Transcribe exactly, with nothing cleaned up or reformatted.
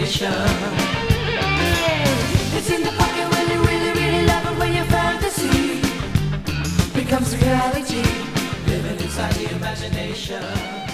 station. It's in the pocket when you really, really love it, when your fantasy becomes reality, living inside the imagination.